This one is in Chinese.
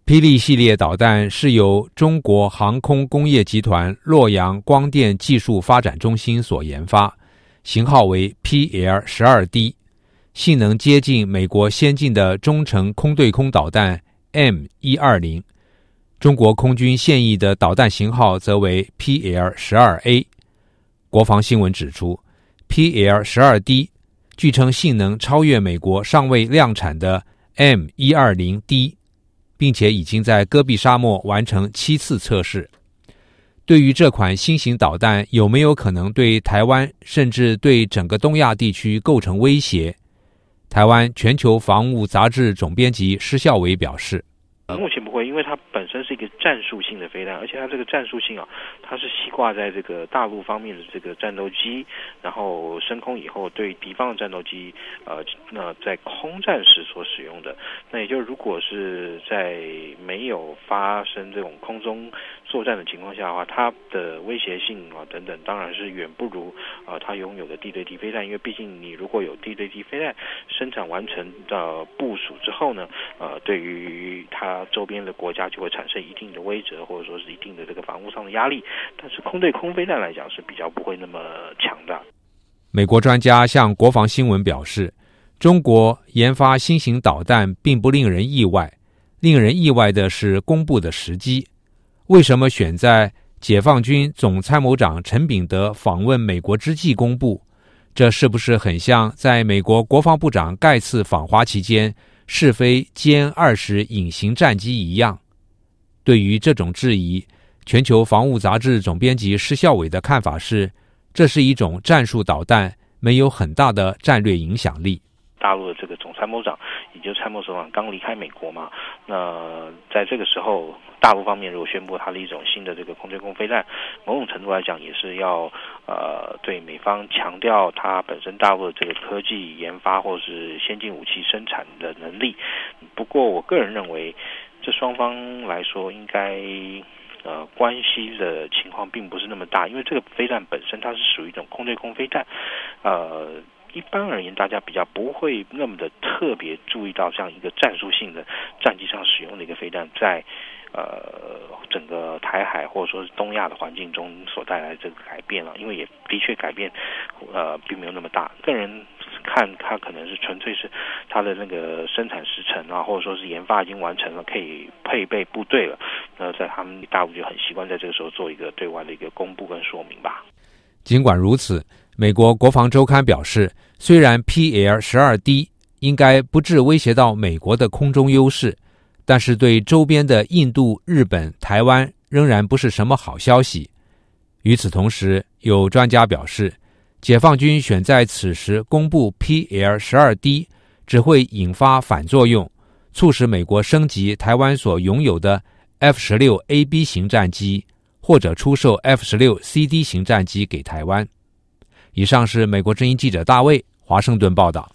霹雳系列导弹是由中国航空工业集团洛阳光电技术发展中心所研发，型号为 PL-12D， 性能接近美国先进的中程空对空导弹 M120， 中国空军现役的导弹型号则为 PL-12A。 国防新闻指出， PL-12D 据称性能超越美国尚未量产的 M120D， 并且已经在戈壁沙漠完成7次测试。对于这款新型导弹有没有可能对台湾甚至对整个东亚地区构成威胁，台湾全球防务杂志总编辑施孝伟表示， 目前不会，因为它本身是一个战术性的飞弹，而且它这个战术性它是西挂在这个大陆方面的这个战斗机，然后升空以后对敌方的战斗机在空战时所使用的。那也就是如果是在没有发生这种空中作战的情况下的话，它的威胁性等等当然是远不如它拥有的地对地飞弹，因为毕竟你如果有地对地飞弹生产完成部署之后呢，对于它周边的国家就会产生一定的威慑，或者说是一定的这个防务上的压力，但是空对空飞弹来讲是比较不会那么强大。 美国专家向国防新闻表示，中国研发新型导弹并不令人意外，令人意外的是公布的时机。为什么选在解放军总参谋长陈炳德访问美国之际公布？这是不是很像在美国国防部长盖茨访华期间试飞歼20隐形战机一样？对于这种质疑，全球防务杂志总编辑施孝伟的看法是，这是一种战术导弹，没有很大的战略影响力。 大陆的这个总参谋长，也就是参谋首长刚离开美国嘛，那在这个时候，大陆方面如果宣布它的一种新的这个空对空飞弹，某种程度来讲也是要对美方强调它本身大陆的这个科技研发或是先进武器生产的能力。不过我个人认为，这双方来说应该关系的情况并不是那么大，因为这个飞弹本身它是属于一种空对空飞弹，一般而言，大家比较不会那么的特别注意到这样一个战术性的战机上使用的一个飞弹，在整个台海或者说是东亚的环境中所带来的这个改变了，因为也的确改变并没有那么大。个人看它可能是纯粹是它的那个生产时程或者说是研发已经完成了，可以配备部队了。在他们大陆就很习惯在这个时候做一个对外的一个公布跟说明吧。 尽管如此，美国国防周刊表示，虽然 PL-12D 应该不致威胁到美国的空中优势，但是对周边的印度、日本、台湾仍然不是什么好消息。与此同时，有专家表示，解放军选在此时公布 PL-12D 只会引发反作用，促使美国升级台湾所拥有的 F-16AB 型战机，或者出售 F-16CD 型战机给台湾。以上是美国之音记者大卫华盛顿报道。